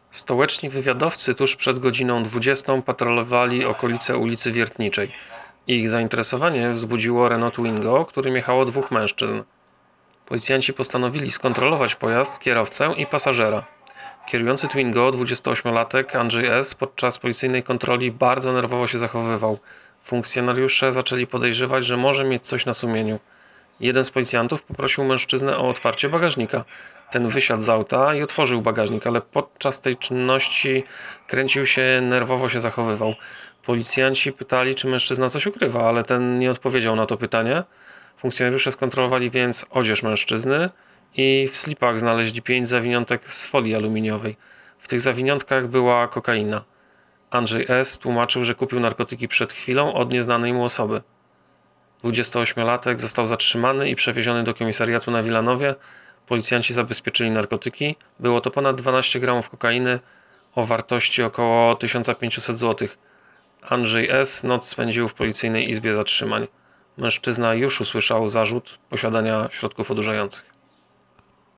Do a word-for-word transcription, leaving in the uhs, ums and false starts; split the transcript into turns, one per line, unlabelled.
Stołeczni wywiadowcy tuż przed godziną dwudziestą patrolowali okolice ulicy Wiertniczej. Ich zainteresowanie wzbudziło Renault Twingo, którym jechało dwóch mężczyzn. Policjanci postanowili skontrolować pojazd, kierowcę i pasażera. Kierujący Twingo, dwudziestoośmiolatek Andrzej S., podczas policyjnej kontroli bardzo nerwowo się zachowywał. Funkcjonariusze zaczęli podejrzewać, że może mieć coś na sumieniu. Jeden z policjantów poprosił mężczyznę o otwarcie bagażnika. Ten wysiadł z auta i otworzył bagażnik, ale podczas tej czynności kręcił się, nerwowo się zachowywał. Policjanci pytali, czy mężczyzna coś ukrywa, ale ten nie odpowiedział na to pytanie. Funkcjonariusze skontrolowali więc odzież mężczyzny i w slipach znaleźli pięć zawiniątek z folii aluminiowej. W tych zawiniątkach była kokaina. Andrzej S. tłumaczył, że kupił narkotyki przed chwilą od nieznanej mu osoby. dwudziestoośmiolatek został zatrzymany i przewieziony do komisariatu na Wilanowie. Policjanci zabezpieczyli narkotyki. Było to ponad dwanaście gramów kokainy o wartości około tysiąc pięćset złotych. Andrzej S. noc spędził w policyjnej izbie zatrzymań. Mężczyzna już usłyszał zarzut posiadania środków odurzających.